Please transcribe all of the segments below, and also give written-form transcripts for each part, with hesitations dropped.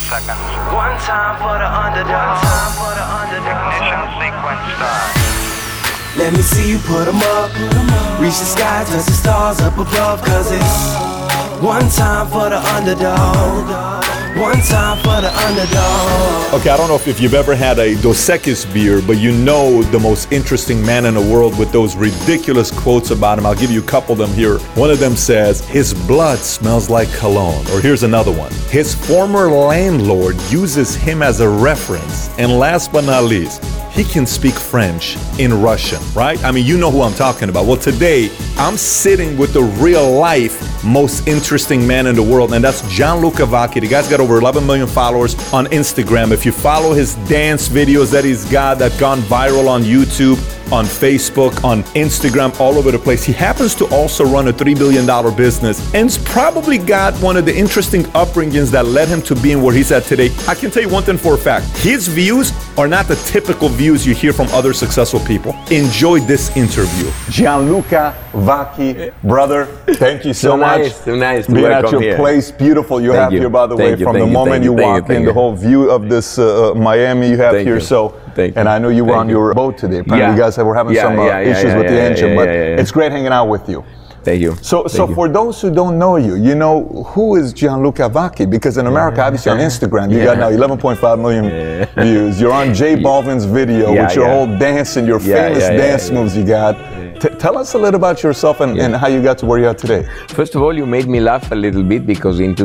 seconds. One time for the underdog. Ignition sequence start. Let me see you put 'em up. Reach the sky, touch the stars up above. Cause it's one time for the underdog. One time for the underdog. Okay, I don't know if you've ever had a Dos Equis beer, but you know the most interesting man in the world with those ridiculous quotes about him. I'll give you a couple of them here. One of them says, his blood smells like cologne. Or here's another one. His former landlord uses him as a reference. And last but not least, he can speak French in Russian, right? I mean, you know who I'm talking about. Well, today, I'm sitting with the real-life most interesting man in the world, and that's Gianluca Vacchi. The guy's got over 11 million followers on Instagram. If you follow his dance videos that he's got that gone viral on YouTube, on Facebook, on Instagram, all over the place. He happens to also run a $3 billion business and's probably got one of the interesting upbringings that led him to being where he's at today. I can tell you one thing for a fact. His views are not the typical views you hear from other successful people. Enjoy this interview. Gianluca Vacchi, brother, thank you so much. So nice to being welcome at your here. place. Beautiful you have here, by the way, from the moment you walk in, the whole view of this Miami you have here. So, and I know you were on your boat today. Apparently you guys were having some issues with the engine, but it's great hanging out with you. Thank you. So for those who don't know you, you know, who is Gianluca Vacchi? Because in America, obviously on Instagram, you got now 11.5 million views. You're on J Balvin's video with your whole dance and your famous dance moves you got. Tell us a little about yourself and how you got to where you are today. First of all, you made me laugh a little bit because in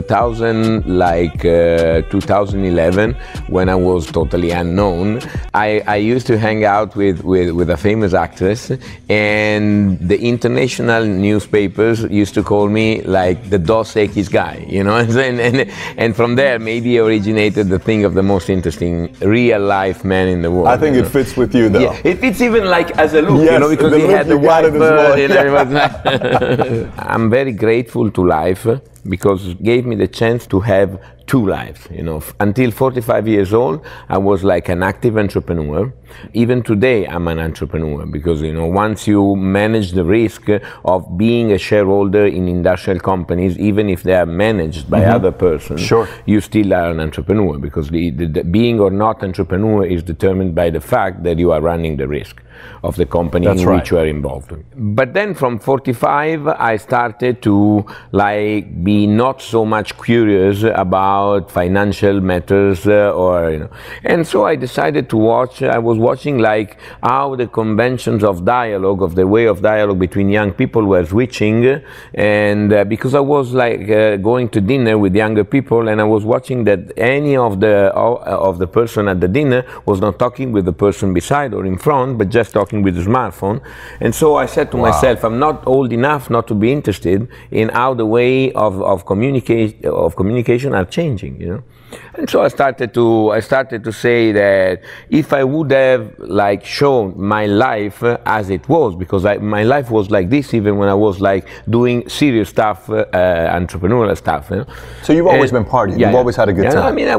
2011, when I was totally unknown, I used to hang out with a famous actress, and the international newspapers used to call me like the Dos Equis guy, you know, and from there maybe originated the thing of the most interesting real life man in the world. I think it fits with you though. Yeah, it fits even like as a look, you know, because he had the white bird, you know, I'm very grateful to life because it gave me the chance to have two lives, you know. Until 45 years old, I was like an active entrepreneur. Even today, I'm an entrepreneur because, you know, once you manage the risk of being a shareholder in industrial companies, even if they are managed by other persons, you still are an entrepreneur because the being or not entrepreneur is determined by the fact that you are running the risk of the company in which you are involved. But then from 45, I started to like be not so much curious about financial matters or, you know. And so I decided to watch, I was watching like how the conventions of dialogue, of the way of dialogue between young people were switching. And because I was like going to dinner with younger people and I was watching that any of the person at the dinner was not talking with the person beside or in front, but just talking with the smartphone. And so I said to myself, I'm not old enough not to be interested in how the way of communication are changing, you know. And so I started to say that if I would have like shown my life as it was, because my life was like this even when I was like doing serious stuff, entrepreneurial stuff. You know? So you've always been partying. You've always had a good time. I mean, I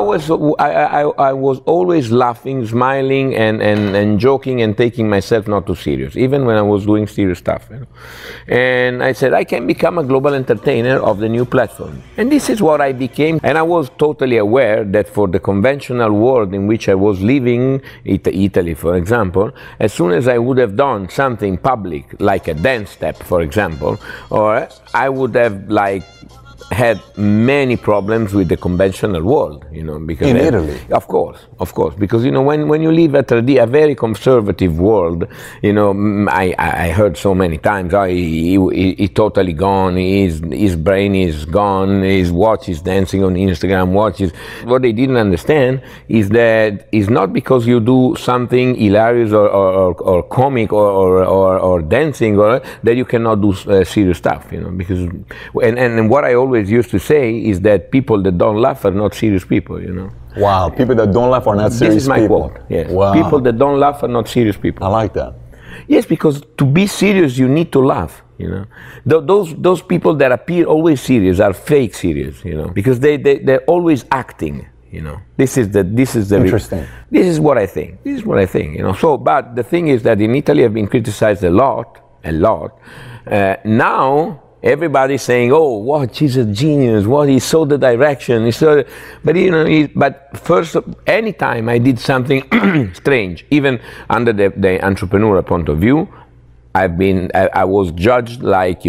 was always laughing, smiling, and joking and taking myself not too serious, even when I was doing serious stuff. You know? And I said I can become a global entertainer of the new platform, and this is what I became. And I was totally aware that for the conventional world in which I was living, Italy for example, as soon as I would have done something public, like a dance step for example, or I would have like had many problems with the conventional world, you know, because in Italy, of course, because you know when you live at a very conservative world, you know, I heard so many times, oh, he totally gone, his brain is gone, his watch is dancing on Instagram watches. What they didn't understand is that it's not because you do something hilarious or comic or dancing or that you cannot do serious stuff, you know, because and what I always used to say is that people that don't laugh are not serious people, you know. Wow, people that don't laugh are not serious people. This is my quote, yes. Wow. People that don't laugh are not serious people. I like that. Yes, because to be serious, you need to laugh, you know. Those people that appear always serious are fake serious, you know, because they're always acting, you know. This is interesting. This is what I think, you know. So, but the thing is that in Italy I've been criticized a lot. Now, Everybody's saying, "Oh, what? He's a genius! What? He saw the direction. He saw." But but first, anytime I did something strange, even under the entrepreneurial point of view, I was judged like,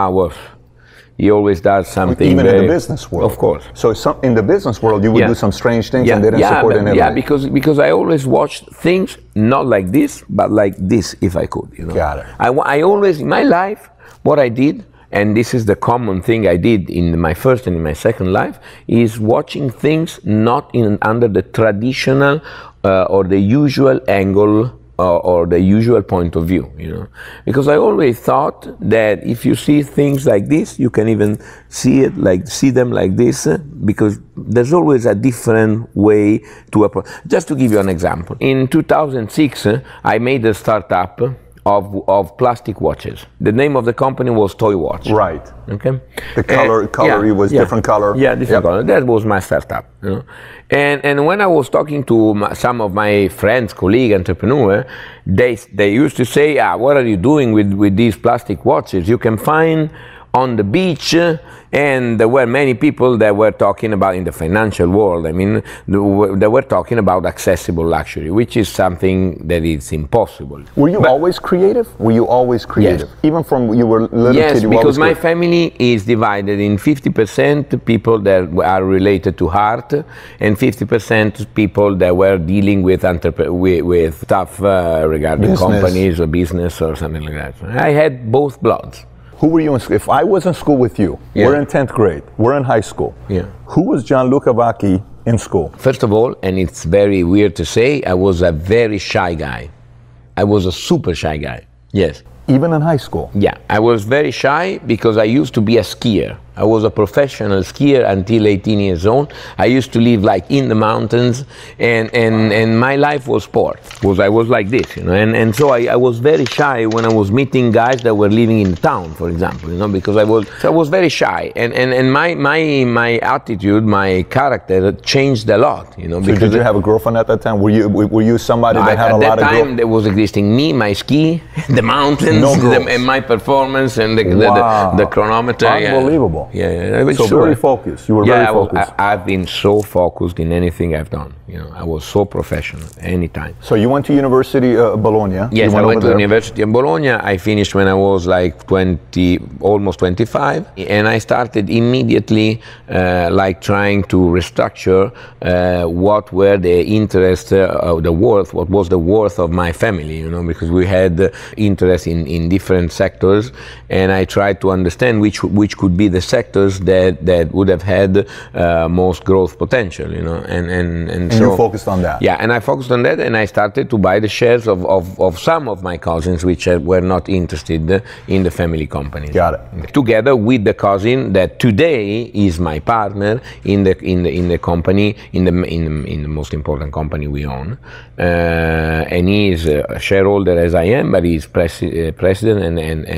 he always does something. Even in the business world, of course. So in the business world, you would do some strange things, and they didn't support anybody. Yeah, because I always watched things not like this, but like this, if I could. Got it. I always in my life, what I did. And this is the common thing I did in my first and in my second life, is watching things not under the traditional or the usual angle or the usual point of view, Because I always thought that if you see things like this, you can even see them like this, because there's always a different way to approach. Just to give you an example, in 2006, I made a startup of plastic watches. The name of the company was Toy Watch. Right. Okay. The color was different color. Yeah, different color. That was my startup. And when I was talking to some of my friends, colleagues, entrepreneurs, they used to say, "What are you doing with these plastic watches? You can find on the beach." And there were many people that were talking about, in the financial world, they were talking about accessible luxury, which is something that is impossible. Were you always creative? Yes. Even from you were little kid? Yes, because my family is divided in 50% people that are related to art, and 50% people that were dealing with stuff regarding business. Companies or business or something like that. I had both bloods. Who were you in school? If I was in school with you, we're in 10th grade, we're in high school. Yeah. Who was Gianluca Vacchi in school? First of all, and it's very weird to say, I was a very shy guy. I was a super shy guy. Yes. Even in high school? Yeah, I was very shy because I used to be a skier. I was a professional skier until 18 years old. I used to live in the mountains, and my life was sport. I was like this, and so I was very shy when I was meeting guys that were living in the town, for example, because I was very shy, and my attitude, my character changed a lot, So did you have a girlfriend at that time? Were you somebody that had a lot of girlfriends? At that time there was existing me, my ski, the mountains, and my performance, and the chronometer. Unbelievable. Yeah. So very focused. You were very focused. I've been so focused in anything I've done. I was so professional anytime. So you went to University of Bologna? Yes, I went to University of Bologna. I finished when I was almost 25, and I started immediately trying to restructure what were the interests, what was the worth of my family, because we had interest in different sectors, and I tried to understand which could be the sectors that would have had most growth potential, and so you focused on that. Yeah, and I focused on that, and I started to buy the shares of some of my cousins which were not interested in the family companies. Got it. Together with the cousin that today is my partner in the company, in the most important company we own, and he is a shareholder as I am, but he's president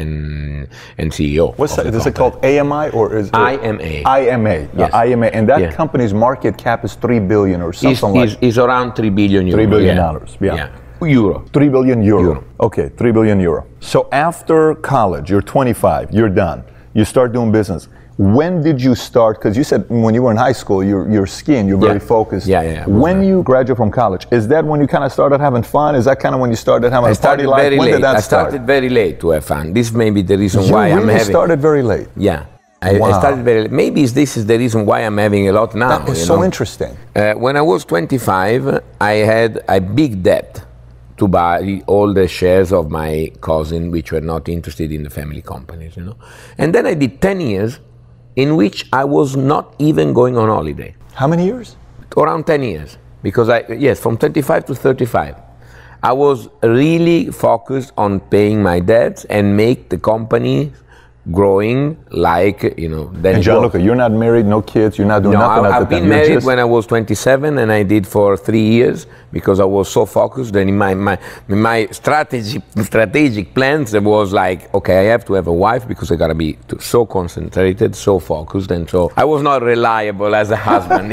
and CEO. What's that? Is it called AMI or is it IMA? IMA. Yes. IMA, and that company's market cap is $3 billion or something is around $3 billion. $3 billion. Yeah. Euro. 3 billion euro. Okay, 3 billion euro. So after college, you're 25, you're done. You start doing business. When did you start? Because you said when you were in high school, you're skiing, you're very focused. Yeah. When you graduate from college, is that when you kind of started having fun? Is that kind of when you started having a party life? When did that start? I started very late to have fun. This may be the reason why I'm having... You started very late? Yeah. I started very late. Maybe this is the reason why I'm having a lot now. That is so interesting. When I was 25, I had a big debt to buy all the shares of my cousin which were not interested in the family companies, And then I did 10 years in which I was not even going on holiday. How many years? Around 10 years. Because from 25 to 35. I was really focused on paying my debts and make the company growing then. And Gianluca, you're not married, no kids, you're not doing nothing at the time. I've been married when I was 27, and I did for 3 years because I was so focused. And in my strategic plans, it was okay, I have to have a wife because I gotta be so concentrated, so focused, and so I was not reliable as a husband,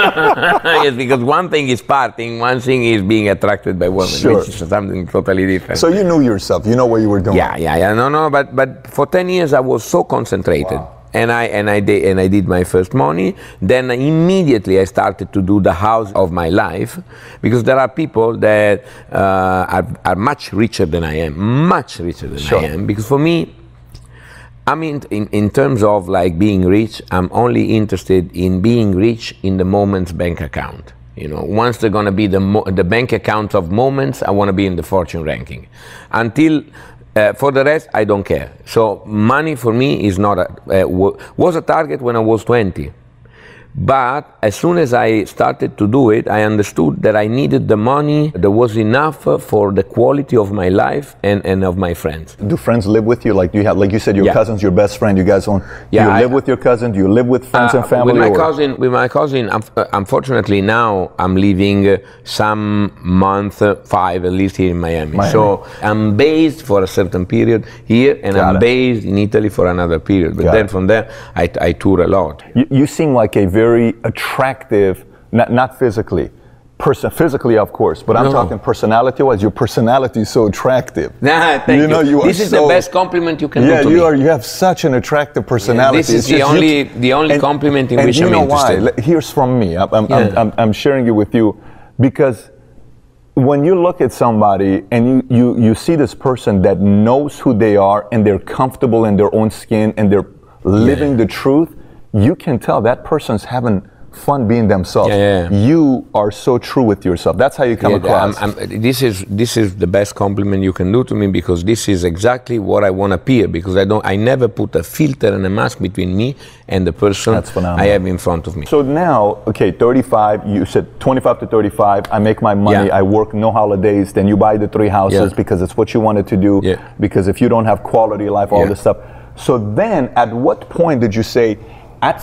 Yes, because one thing is partying, one thing is being attracted by women, which is something totally different. So you knew yourself, you know what you were doing. Yeah. No, but for 10 years I was so concentrated. Wow. And I did my first money. Then immediately I started to do the house of my life, because there are people that are much richer than I am, much richer than I am. Because for me, I mean, in terms of like being rich, I'm only interested in being rich in the Moments bank account. You know, once they're gonna be the bank account of Moments, I want to be in the fortune ranking. Until. For the rest, I don't care. So money for me is not was a target when I was 20. But as soon as I started to do it, I understood that I needed the money that was enough for the quality of my life and of my friends. Do friends live with you? Like, do you have, like you said, your cousin's your best friend. You guys own. Do you live with your cousin? Do you live with friends and family? With my cousin, unfortunately now I'm living some month, 5 at least, here in Miami. So I'm based for a certain period here, and I'm based in Italy for another period. But then from there, I tour a lot. You seem like a very attractive, not physically, physically of course, but I'm talking personality-wise. Your personality is so attractive. Thank you. This is the best compliment you can do to me. You have such an attractive personality. This is the only compliment in which I'm interested. Why? Here's from me. I'm sharing it with you because when you look at somebody and you see this person that knows who they are and they're comfortable in their own skin and they're living the truth, you can tell that person's having fun being themselves. You are so true with yourself. That's how you come across. This is the best compliment you can do to me, because this is exactly what I want to appear. Because I never put a filter and a mask between me and the person I have in front of me. So now, okay, 35. You said 25 to 35. I make my money. I work no holidays. Then you buy the 3 houses because it's what you wanted to do. Because if you don't have quality life, all this stuff. So then, at what point did you say, at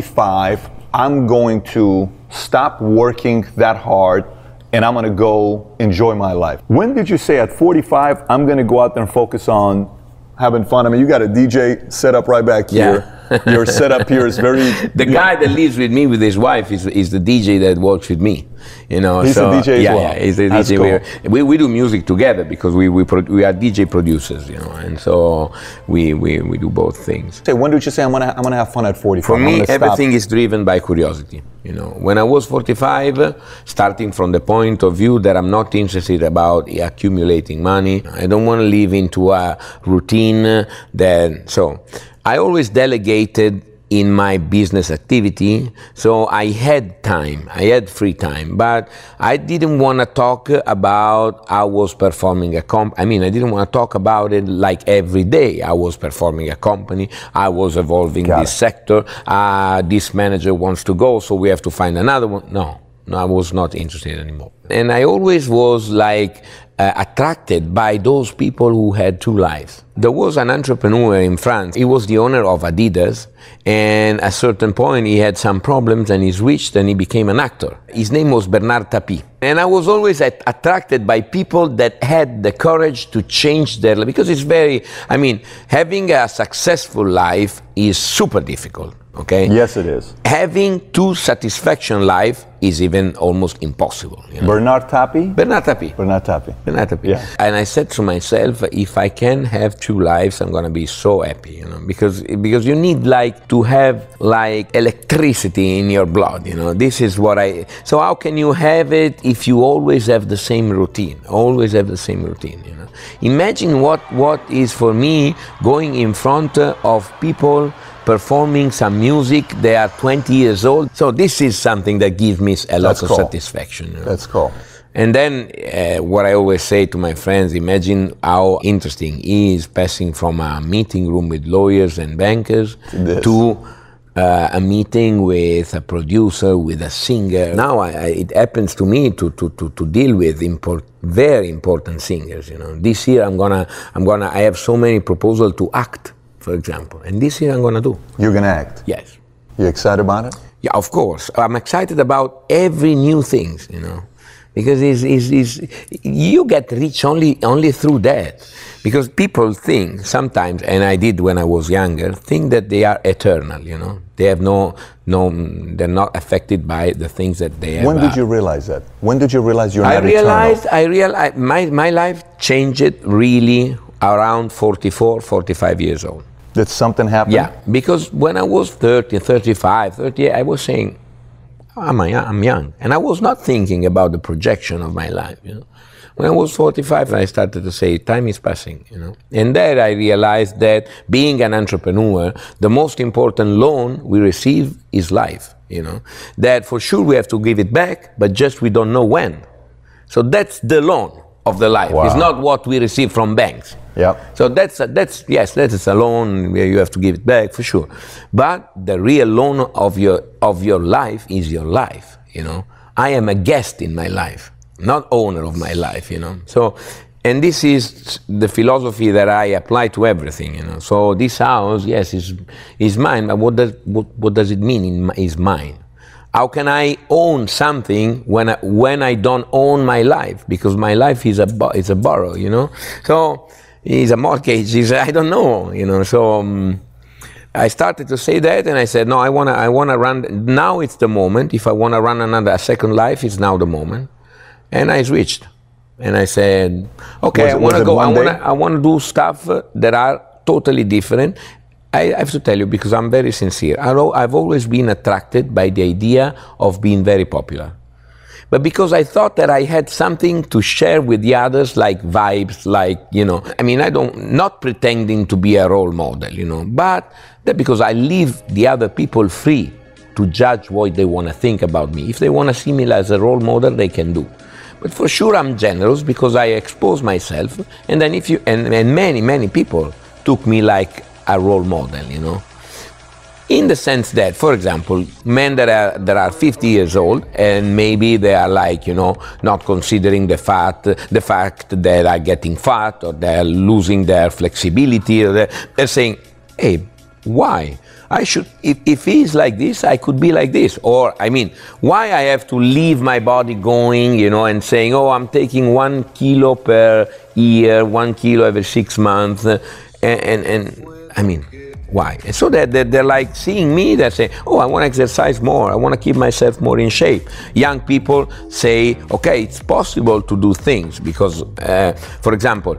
45, I'm going to stop working that hard and I'm going to go enjoy my life? When did you say at 45, I'm going to go out there and focus on having fun? I mean, you got a DJ set up right back here. Your setup here is very... The guy that lives with me with his wife is the DJ that works with me. You know, he's a DJ as well. Yeah, he's a DJ. Cool. We do music together because we are DJ producers, you know, and so we do both things. So when did you say I'm gonna have fun at 45? For me, everything is driven by curiosity. You know, when I was 45, starting from the point of view that I'm not interested about accumulating money, I don't want to live into a routine. So I always delegated in my business activity, so I had time, I had free time, but I didn't want to talk about I was performing a I didn't want to talk about it like every day. I was performing a company, I was evolving this sector, this manager wants to go, so we have to find another one. No, I was not interested anymore. And I always was like attracted by those people who had 2 lives. There was an entrepreneur in France. He was the owner of Adidas, and at a certain point he had some problems and he switched and he became an actor. His name was Bernard Tapie. And I was always attracted by people that had the courage to change their life, because it's having a successful life is super difficult. Okay? Yes, it is. Having 2 satisfaction life is even almost impossible. You know? Bernard Tapie? Bernard Tapie. Bernard Tapie. Bernard Tapie. Yeah. And I said to myself, if I can have 2 lives, I'm gonna be so happy, you know, because you need like to have like electricity in your blood, you know. This is what so how can you have it if you always have the same routine? Always have the same routine, you know. Imagine what is for me going in front of people performing some music. They are 20 years old. So this is something that gives me a lot of satisfaction. You know? That's cool. And then what I always say to my friends, imagine how interesting it is passing from a meeting room with lawyers and bankers to a meeting with a producer, with a singer. Now it happens to me to deal with very important singers. You know, this year I have so many proposals to act, for example, and this year I'm gonna do. You're gonna act? Yes. You excited about it? Yeah, of course. I'm excited about every new thing, you know, because you get rich only through that. Because people think sometimes, and I did when I was younger, think that they are eternal, you know. They have they're not affected by the things that they have. When did you realize that? When did you realize you're not eternal? I realized my life changed really around 44, 45 years old. Did something happen? Yeah, because when I was 30, 35, 38, I was saying, I'm young. And I was not thinking about the projection of my life, you know. When I was 45, I started to say, time is passing, you know. And there I realized that being an entrepreneur, the most important loan we receive is life, you know. That for sure we have to give it back, but just we don't know when. So that's the loan of the life. Wow. It's not what we receive from banks. Yep. So that's a loan where you have to give it back for sure. But the real loan of your life is your life, you know. I am a guest in my life, not owner of my life, you know. So, and this is the philosophy that I apply to everything, you know. So this house, yes, is mine, but what does it mean is mine? How can I own something when I don't own my life? Because my life is a borrow, you know. So it's a mortgage. I don't know, you know. So I started to say that, and I said, no, I wanna run. Now it's the moment. If I wanna run a second life, it's now the moment. And I switched, and I said, okay, I wanna do stuff that are totally different. I have to tell you, because I'm very sincere, I've always been attracted by the idea of being very popular. But because I thought that I had something to share with the others, like vibes, like, you know, I mean, not pretending to be a role model, you know, but that because I leave the other people free to judge what they want to think about me. If they want to see me as a role model, they can do. But for sure I'm generous because I expose myself, and then and many people took me like a role model, you know, in the sense that, for example, men that are 50 years old and maybe they are like, you know, not considering the fact that they are getting fat or they are losing their flexibility, or they're saying, hey, why? I should, if he's like this, I could be like this. Or, I mean, why I have to leave my body going, you know, and saying, oh, I'm taking 1 kilo per year, 1 kilo every 6 months, and I mean, why? And so they're like seeing me, they're saying, oh, I want to exercise more, I want to keep myself more in shape. Young people say, okay, it's possible to do things because, for example,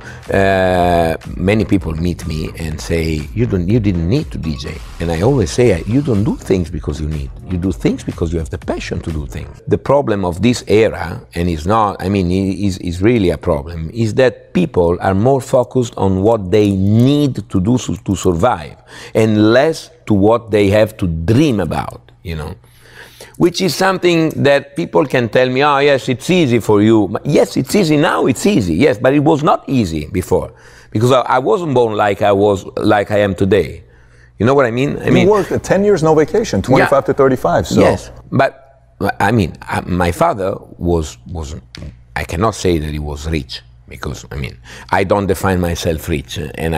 many people meet me and say, you didn't need to DJ. And I always say, you don't do things because you need. You do things because you have the passion to do things. The problem of this era, and it's not, I mean, is really a problem, is that people are more focused on what they need to do to survive, and less to what they have to dream about, you know. Which is something that people can tell me, oh yes, it's easy for you. Yes, it's easy now, it's easy, yes, but it was not easy before. Because I wasn't born like I am today. You know what I mean? You worked 10 years, no vacation, 25 to 35, so. Yes, but I mean, my father was I cannot say that he was rich. Because, I mean, I don't define myself rich, and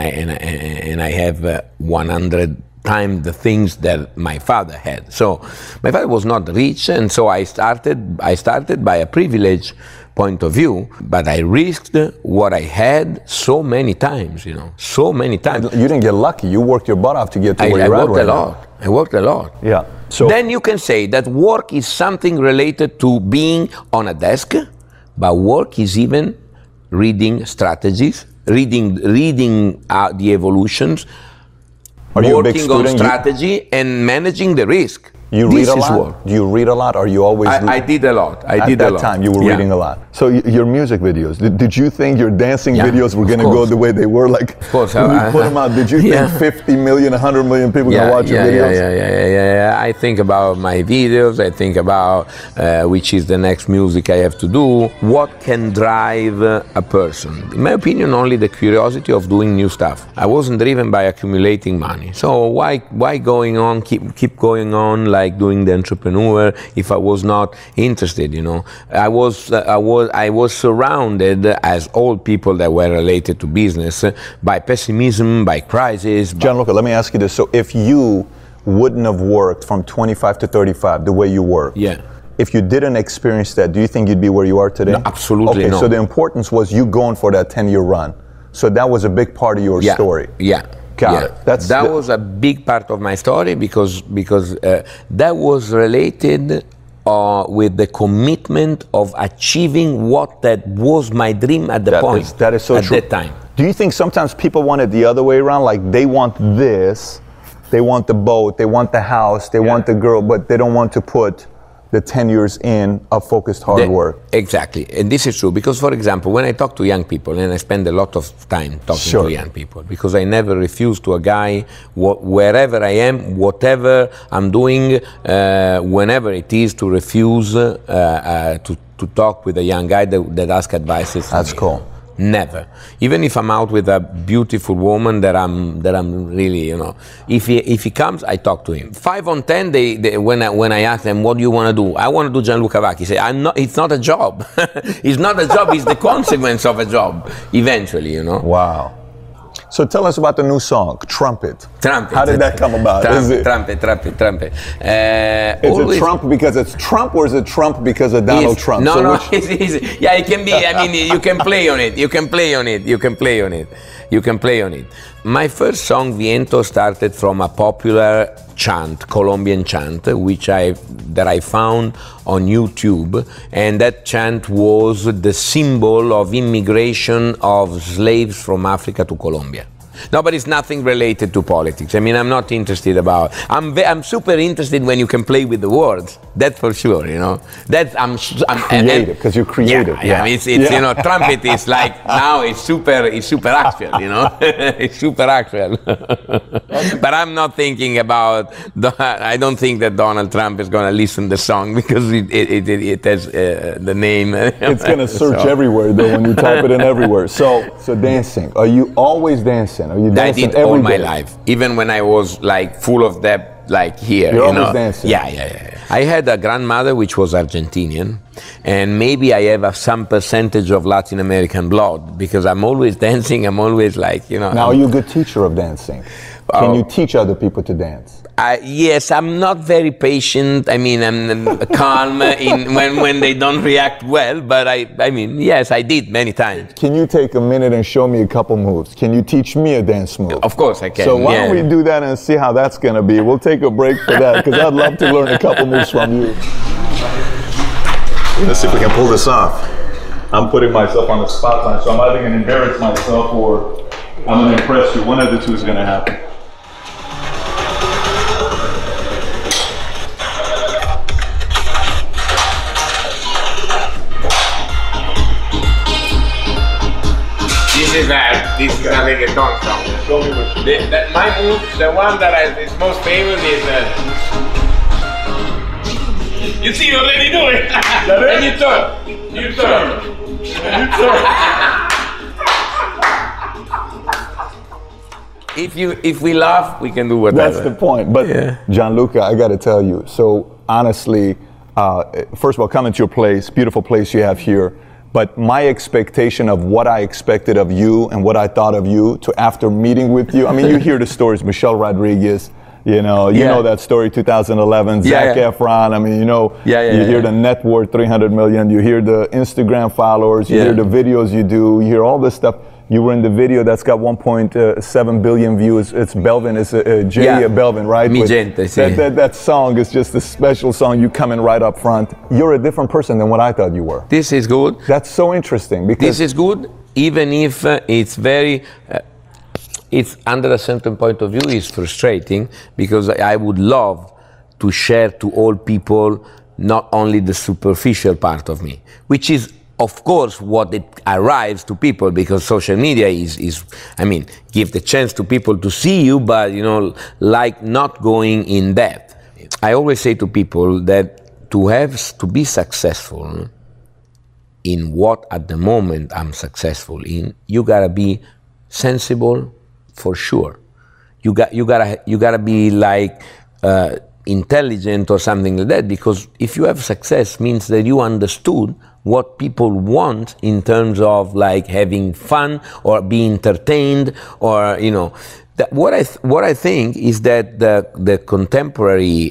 I have 100 times the things that my father had. So my father was not rich, and so I started by a privileged point of view, but I risked what I had so many times, you know, so many times. You didn't get lucky. You worked your butt off to get to where you're at right now. I worked a lot. Yeah. So then you can say that work is something related to being on a desk, but work is even reading strategies, reading the evolutions, working on strategy and managing the risk. You read a lot? Do you read a lot? Are you always... I did a lot. At that time, you were reading a lot. So your music videos, did you think your dancing videos were going to go the way they were? Like, of course. When we put them out, did you think 50 million, 100 million people going to watch your videos? Yeah. I think about my videos. I think about which is the next music I have to do. What can drive a person? In my opinion, only the curiosity of doing new stuff. I wasn't driven by accumulating money. So why going on, keep going on, like doing the entrepreneur if I was not interested, you know. I was surrounded, as all people that were related to business, by pessimism, by crisis. Gianluca, let me ask you this. So if you wouldn't have worked from 25 to 35 the way you work, if you didn't experience that, do you think you'd be where you are today? No, absolutely not. Okay, so the importance was you going for that 10-year run. So that was a big part of your story. That was a big part of my story because that was related with the commitment of achieving what that was my dream at the point. That is so true. At that time. Do you think sometimes people want it the other way around? Like they want this, they want the boat, they want the house, they want the girl, but they don't want to put the 10 years in of focused hard work. Exactly, and this is true because, for example, when I talk to young people, and I spend a lot of time talking to young people, because I never refuse to a guy, wherever I am, whatever I'm doing, whenever it is, to refuse to talk with a young guy that asks advices. That's cool. Never. Even if I'm out with a beautiful woman that I'm really, you know, if he comes, I talk to him. 5 on 10, when I ask them, what do you want to do? I want to do Gianluca Vacchi. Say, it's not a job. It's not a job. It's the consequence of a job. Eventually, you know. Wow. So tell us about the new song, Trumpet. Trumpet. How did that come about? Trumpet. Is it Trump because it's Trump, or is it Trump because of Donald Trump? No, yeah, it can be. I mean, you can play on it. You can play on it. My first song, Viento, started from a popular chant, Colombian chant, that I found on YouTube, and that chant was the symbol of immigration of slaves from Africa to Colombia. No, but it's nothing related to politics. I mean, I'm not interested about. I'm super interested when you can play with the words. That's for sure. You know. I'm creative because you're creative. Yeah. It's you know, trumpet is like now it's super actual. You know, it's super actual. But I'm not thinking about. I don't think that Donald Trump is going to listen to the song because it has the name. It's going to search everywhere though when you type it in everywhere. So dancing. Are you always dancing? I did all my life, even when I was like full of that, like here. You're always dancing. Yeah. I had a grandmother which was Argentinian, and maybe I have some percentage of Latin American blood because I'm always dancing. I'm always like, you know. Now, are you a good teacher of dancing? Can you teach other people to dance? Yes, I'm not very patient. I mean, I'm calm when they don't react well. But I mean, yes, I did many times. Can you take a minute and show me a couple moves? Can you teach me a dance move? Of course I can. So why don't we do that and see how that's going to be? We'll take a break for that because I'd love to learn a couple moves from you. Let's see if we can pull this off. I'm putting myself on the spotlight, so I'm either going to embarrass myself or I'm going to impress you. One of the two is going to happen. This is a reggaeton song. My move, the one that is most famous is. You see, you already do it. And you turn. If we laugh, we can do whatever. That's the point. But Gianluca, I got to tell you. So honestly, first of all, coming to your place, beautiful place you have here. But my expectation of what I expected of you and what I thought of you to after meeting with you, I mean, you hear the stories, Michelle Rodriguez, you know that story, 2011, Zac Efron, I mean, you hear the net worth, 300 million, you hear the Instagram followers, you hear the videos you do, you hear all this stuff. You were in the video that's got 1.7 billion views. It's Belvin, it's Jay Belvin, right? Mi gente, sì. That song is just a special song. You come in right up front. You're a different person than what I thought you were. This is good. That's so interesting because this is good, even if it's very. It's under a certain point of view, it's frustrating because I would love to share to all people not only the superficial part of me, which is. Of course, what it arrives to people because social media is, I mean, give the chance to people to see you, but like not going in depth. I always say to people that to be successful in what at the moment I'm successful in, you gotta be sensible for sure. You gotta be like intelligent or something like that because if you have success means that you understood what people want in terms of like having fun or being entertained or that what I think is that the contemporary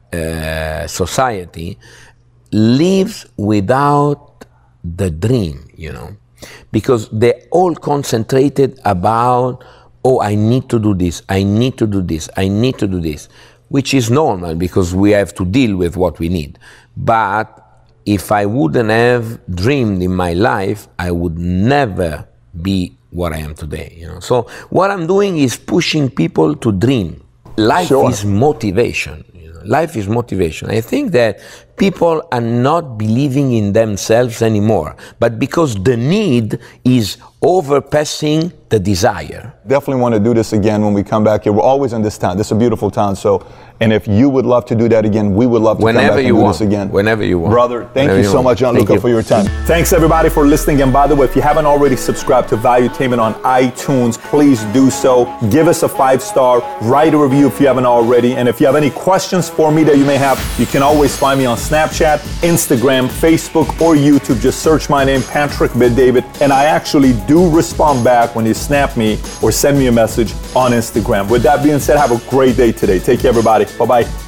society lives without the dream, because they're all concentrated about I need to do this, I need to do this, I need to do this, which is normal because we have to deal with what we need. But if I wouldn't have dreamed in my life, I would never be what I am today. So what I'm doing is pushing people to dream. Life is motivation. Life is motivation. I think that people are not believing in themselves anymore, but because the need is overpassing the desire. Definitely want to do this again when we come back here. We're always in this town. This is a beautiful town. And if you would love to do that again, we would love to come back and do this again. Whenever you want. Brother, thank you so much, Gianluca, for your time. Thanks, everybody, for listening. And by the way, if you haven't already subscribed to Valuetainment on iTunes, please do so. Give us a 5-star. Write a review if you haven't already. And if you have any questions for me that you may have, you can always find me on Snapchat, Instagram, Facebook, or YouTube. Just search my name, Patrick Bet-David. And I actually do respond back when you snap me or send me a message on Instagram. With that being said, have a great day today. Take care, everybody. Bye-bye.